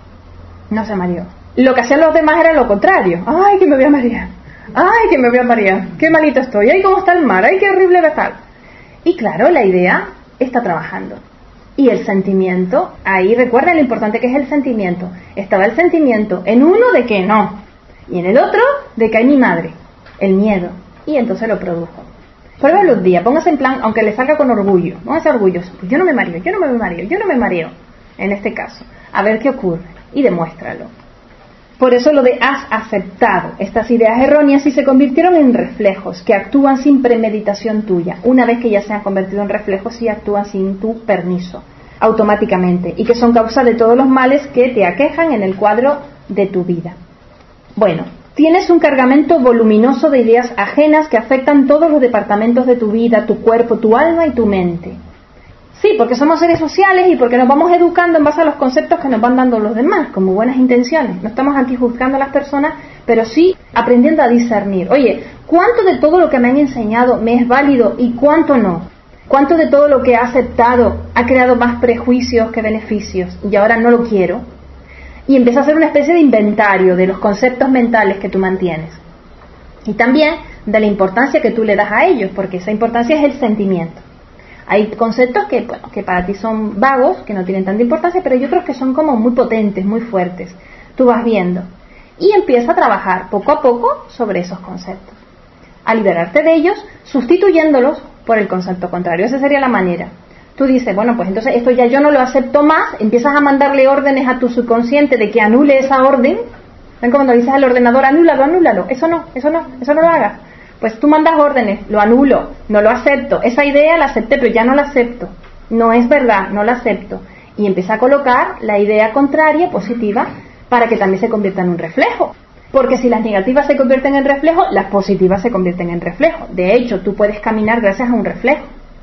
No se mareó. Lo que hacían los demás era lo contrario. Ay, que me voy a marear. Ay, que me voy a marear. Qué malito estoy. Ay, cómo está el mar. Ay, qué horrible va a estar. Y claro, la idea está trabajando. Y el sentimiento, ahí recuerden lo importante que es el sentimiento. Estaba el sentimiento en uno de que no. Y en el otro de que hay mi madre. El miedo. Y entonces lo produjo. Prueba los días. Póngase en plan, aunque le salga con orgullo. Póngase orgulloso. Pues yo no me mareo, yo no me mareo, yo no me mareo. En este caso. A ver qué ocurre. Y demuéstralo. Por eso lo de has aceptado estas ideas erróneas y se convirtieron en reflejos que actúan sin premeditación tuya, una vez que ya se han convertido en reflejos y actúan sin tu permiso, automáticamente, y que son causa de todos los males que te aquejan en el cuadro de tu vida. Bueno, tienes un cargamento voluminoso de ideas ajenas que afectan todos los departamentos de tu vida, tu cuerpo, tu alma y tu mente. Sí, porque somos seres sociales y porque nos vamos educando en base a los conceptos que nos van dando los demás, con muy buenas intenciones. No estamos aquí juzgando a las personas, pero sí aprendiendo a discernir. Oye, ¿cuánto de todo lo que me han enseñado me es válido y cuánto no? ¿Cuánto de todo lo que he aceptado ha creado más prejuicios que beneficios y ahora no lo quiero? Y empieza a hacer una especie de inventario de los conceptos mentales que tú mantienes. Y también de la importancia que tú le das a ellos, porque esa importancia es el sentimiento. Hay conceptos que, bueno, que para ti son vagos, que no tienen tanta importancia, pero hay otros que son como muy potentes, muy fuertes. Tú vas viendo. Y empieza a trabajar poco a poco sobre esos conceptos. A liberarte de ellos, sustituyéndolos por el concepto contrario. Esa sería la manera. Tú dices, bueno, pues entonces esto ya yo no lo acepto más, empiezas a mandarle órdenes a tu subconsciente de que anule esa orden. ¿Ven cuando dices al ordenador, anúlalo, anúlalo? Eso no, eso no, eso no lo hagas. Pues tú mandas órdenes, lo anulo, no lo acepto. Esa idea la acepté, pero ya no la acepto. No es verdad, no la acepto. Y empieza a colocar la idea contraria, positiva, para que también se convierta en un reflejo. Porque si las negativas se convierten en reflejo, las positivas se convierten en reflejo. De hecho, tú puedes caminar gracias a un reflejo.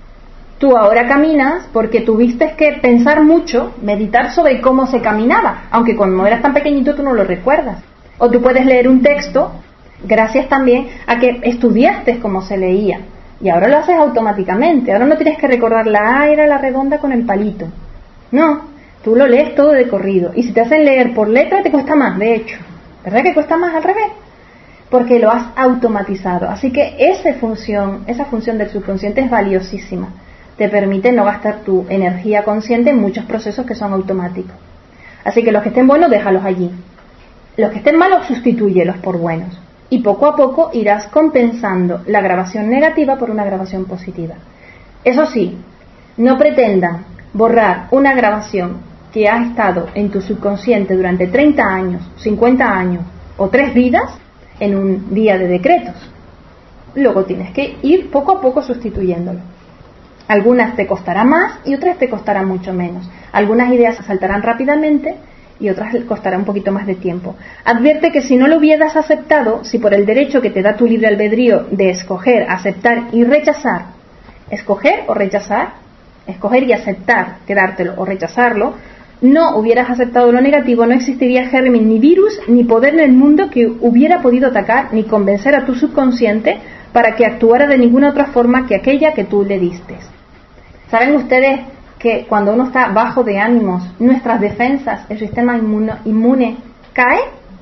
Tú ahora caminas porque tuviste que pensar mucho, meditar sobre cómo se caminaba, aunque cuando eras tan pequeñito tú no lo recuerdas. O tú puedes leer un texto gracias también a que estudiaste cómo se leía, y ahora lo haces automáticamente. Ahora no tienes que recordar la A era la redonda con el palito. No, tú lo lees todo de corrido, y si te hacen leer por letra te cuesta más, de hecho. ¿Verdad que cuesta más al revés? Porque lo has automatizado. Así que esa función, esa función del subconsciente es valiosísima. Te permite no gastar tu energía consciente en muchos procesos que son automáticos. Así que los que estén buenos, déjalos allí. Los que estén malos, sustitúyelos por buenos. Y poco a poco irás compensando la grabación negativa por una grabación positiva. Eso sí, no pretendan borrar una grabación que ha estado en tu subconsciente durante treinta años, cincuenta años o tres vidas en un día de decretos. Luego tienes que ir poco a poco sustituyéndolo. Algunas te costará más y otras te costarán mucho menos. Algunas ideas saltarán rápidamente y otras costará un poquito más de tiempo. Advierte que si no lo hubieras aceptado, si por el derecho que te da tu libre albedrío de escoger, aceptar y rechazar, escoger o rechazar, escoger y aceptar, quedártelo o rechazarlo, no hubieras aceptado lo negativo, no existiría germen ni virus ni poder en el mundo que hubiera podido atacar ni convencer a tu subconsciente para que actuara de ninguna otra forma que aquella que tú le diste. ¿Saben ustedes que cuando uno está bajo de ánimos, nuestras defensas, el sistema inmuno, inmune cae?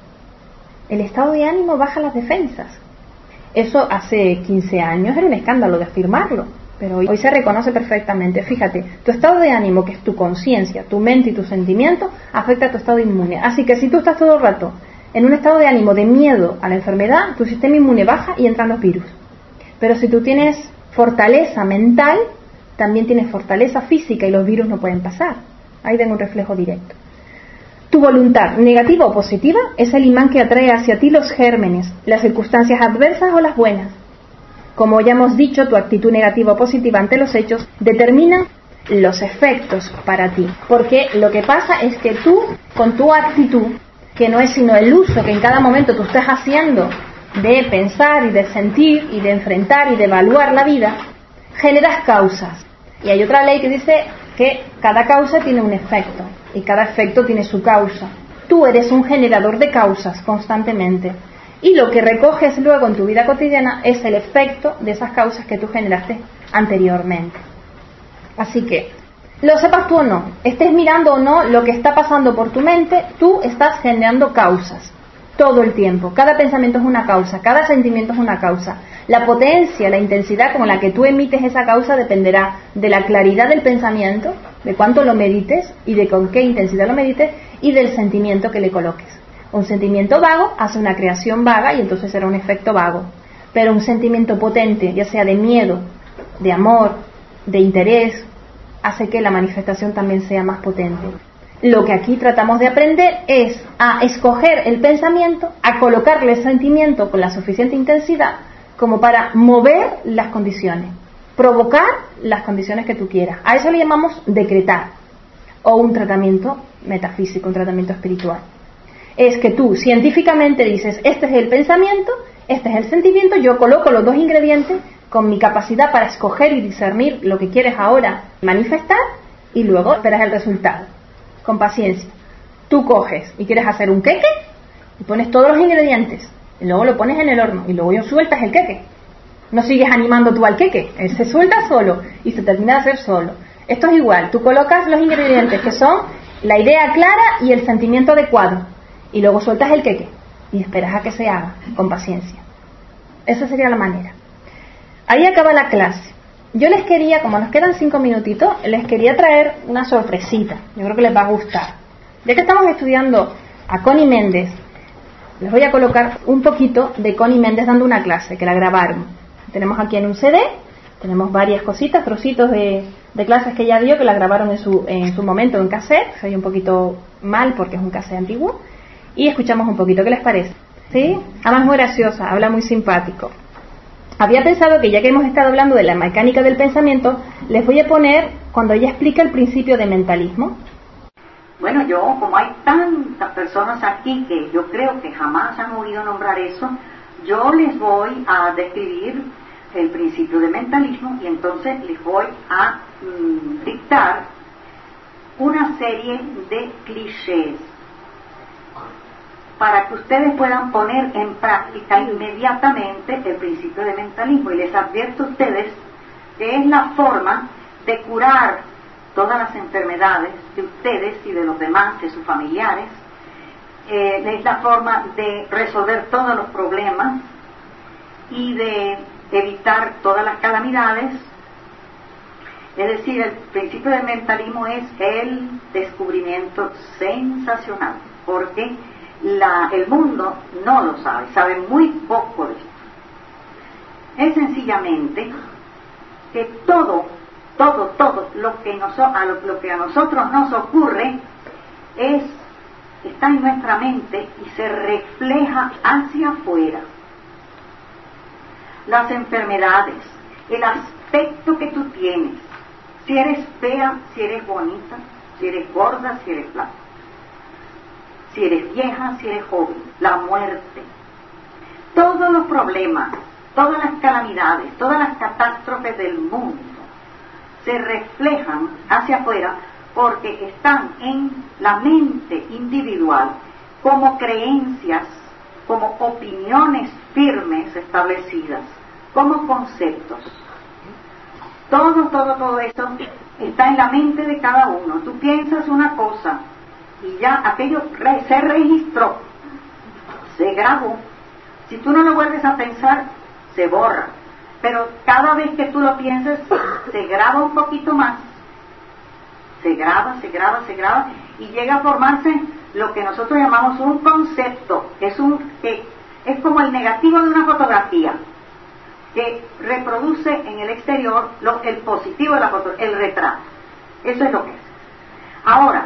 El estado de ánimo baja las defensas. Eso hace quince años era un escándalo de afirmarlo, pero hoy, hoy se reconoce perfectamente. Fíjate, tu estado de ánimo, que es tu conciencia, tu mente y tu sentimiento, afecta a tu estado inmune. Así que si tú estás todo el rato en un estado de ánimo de miedo a la enfermedad, tu sistema inmune baja y entran los virus. Pero si tú tienes fortaleza mental, también tienes fortaleza física y los virus no pueden pasar. Ahí ven un reflejo directo. Tu voluntad, negativa o positiva, es el imán que atrae hacia ti los gérmenes, las circunstancias adversas o las buenas. Como ya hemos dicho, tu actitud negativa o positiva ante los hechos determina los efectos para ti. Porque lo que pasa es que tú, con tu actitud, que no es sino el uso que en cada momento tú estás haciendo de pensar y de sentir y de enfrentar y de evaluar la vida, generas causas. Y hay otra ley que dice que cada causa tiene un efecto y cada efecto tiene su causa. Tú eres un generador de causas constantemente y lo que recoges luego en tu vida cotidiana es el efecto de esas causas que tú generaste anteriormente. Así que, lo sepas tú o no, estés mirando o no lo que está pasando por tu mente, tú estás generando causas todo el tiempo. Cada pensamiento es una causa, cada sentimiento es una causa. La potencia, la intensidad con la que tú emites esa causa dependerá de la claridad del pensamiento, de cuánto lo medites y de con qué intensidad lo medites y del sentimiento que le coloques. Un sentimiento vago hace una creación vaga y entonces será un efecto vago. Pero un sentimiento potente, ya sea de miedo, de amor, de interés, hace que la manifestación también sea más potente. Lo que aquí tratamos de aprender es a escoger el pensamiento, a colocarle el sentimiento con la suficiente intensidad como para mover las condiciones, provocar las condiciones que tú quieras. A eso le llamamos decretar, o un tratamiento metafísico, un tratamiento espiritual. Es que tú científicamente dices, este es el pensamiento, este es el sentimiento, yo coloco los dos ingredientes con mi capacidad para escoger y discernir lo que quieres ahora manifestar y luego esperas el resultado, con paciencia. Tú coges y quieres hacer un queque y pones todos los ingredientes y luego lo pones en el horno y luego sueltas el queque. No sigues animando tú al queque, él se suelta solo y se termina de hacer solo. Esto es igual, tú colocas los ingredientes que son la idea clara y el sentimiento adecuado y luego sueltas el queque y esperas a que se haga con paciencia. Esa sería la manera. Ahí acaba la clase. Yo les quería, como nos quedan cinco minutitos, les quería traer una sorpresita. Yo creo que les va a gustar. Ya que estamos estudiando a Connie Méndez, les voy a colocar un poquito de Connie Méndez dando una clase, que la grabaron. Tenemos aquí en un C D, tenemos varias cositas, trocitos de, de clases que ella dio, que la grabaron en su, en su momento en cassette. Soy un poquito mal porque es un cassette antiguo. Y escuchamos un poquito, ¿qué les parece? ¿Sí? Además es muy graciosa, habla muy simpático. había pensado que ya que hemos estado hablando de la mecánica del pensamiento, les voy a poner cuando ella explica el principio de mentalismo. Bueno, yo, como hay tantas personas aquí que yo creo que jamás han oído nombrar eso, yo les voy a describir el principio de mentalismo y entonces les voy a mm, dictar una serie de clichés para que ustedes puedan poner en práctica inmediatamente el principio de mentalismo. Y les advierto a ustedes que es la forma de curar todas las enfermedades de ustedes y de los demás, de sus familiares. Eh, es la forma de resolver todos los problemas y de evitar todas las calamidades. Es decir, el principio del mentalismo es el descubrimiento sensacional, porque la, el mundo no lo sabe, sabe muy poco de esto. Es sencillamente que todo, todo, todo lo que, nos, a lo, lo que a nosotros nos ocurre es, está en nuestra mente y se refleja hacia afuera. Las enfermedades, el aspecto que tú tienes, si eres fea, si eres bonita, si eres gorda, si eres flaca, si eres vieja, si eres joven, la muerte, todos los problemas, todas las calamidades, todas las catástrofes del mundo se reflejan hacia afuera porque están en la mente individual como creencias, como opiniones firmes establecidas, como conceptos. Todo, todo, todo eso está en la mente de cada uno. Tú piensas una cosa y ya aquello re, se registró, se grabó. Si tú no lo vuelves a pensar, se borra. Pero cada vez que tú lo piensas, se graba un poquito más. Se graba, se graba, se graba y llega a formarse lo que nosotros llamamos un concepto. Es un que es como el negativo de una fotografía que reproduce en el exterior lo, el positivo de la foto, el retrato. Eso es lo que es. Ahora,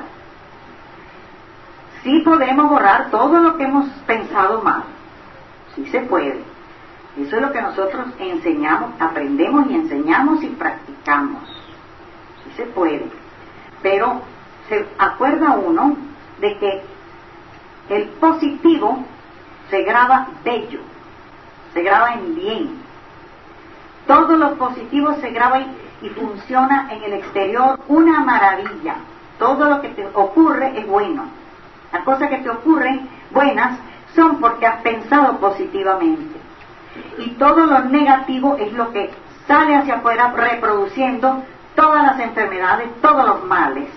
sí podemos borrar todo lo que hemos pensado mal. Sí se puede. Eso es lo que nosotros enseñamos, aprendemos y enseñamos y practicamos. Sí se puede. Pero se acuerda uno de que el positivo se graba bello, se graba en bien. Todo lo positivo se graba y, y funciona en el exterior una maravilla. Todo lo que te ocurre es bueno. Las cosas que te ocurren buenas son porque has pensado positivamente. Y todo lo negativo es lo que sale hacia afuera reproduciendo todas las enfermedades, todos los males.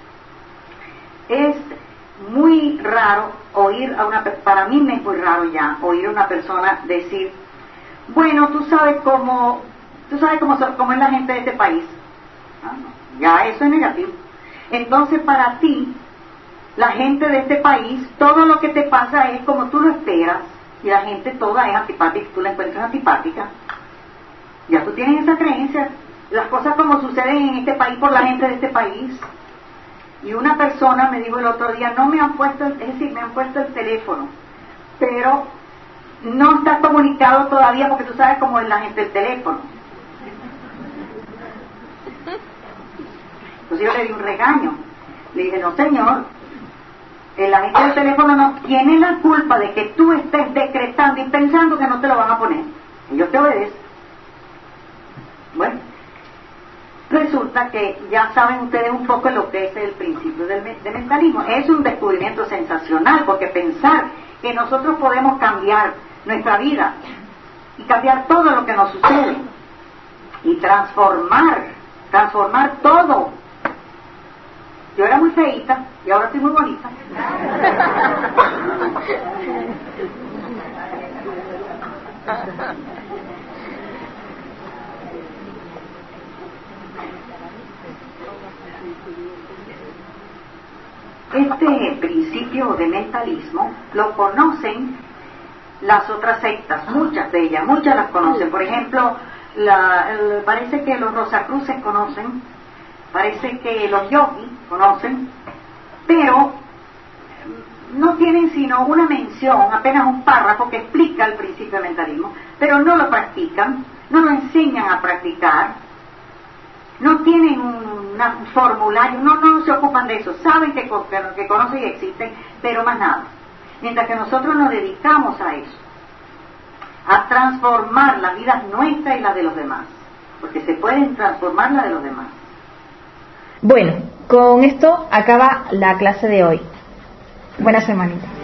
Es muy raro oír a una persona, para mí me es muy raro ya oír a una persona decir, bueno, tú sabes cómo, tú sabes cómo, cómo es la gente de este país. Ah, no, ya eso es negativo. Entonces para ti, la gente de este país, todo lo que te pasa es como tú lo esperas, y la gente toda es antipática, tú la encuentras antipática. Ya tú tienes esa creencia, las cosas como suceden en este país por la gente de este país. Y una persona me dijo el otro día, no me han puesto, es decir, me han puesto el teléfono, pero no está comunicado todavía porque tú sabes cómo es la gente del teléfono. Entonces yo le di un regaño, le dije, no señor, la gente del teléfono no tiene la culpa de que tú estés decretando y pensando que no te lo van a poner. Ellos te obedecen. Bueno, resulta que ya saben ustedes un poco lo que es el principio del de mentalismo. Es un descubrimiento sensacional, porque pensar que nosotros podemos cambiar nuestra vida y cambiar todo lo que nos sucede y transformar, transformar todo. Yo era muy feíta y ahora estoy muy bonita. Este principio de mentalismo lo conocen las otras sectas, muchas de ellas, muchas las conocen. Por ejemplo, la, el, parece que los Rosacruces conocen, parece que los yogis conocen, pero no tienen sino una mención, apenas un párrafo que explica el principio del mentalismo, pero no lo practican, no lo enseñan a practicar, no tienen un, una, un formulario, no, no se ocupan de eso, saben que, que, que conocen y existen, pero más nada. Mientras que nosotros nos dedicamos a eso, a transformar las vidas nuestras y las de los demás, porque se pueden transformar las de los demás. Bueno, con esto acaba la clase de hoy. Buena semanita.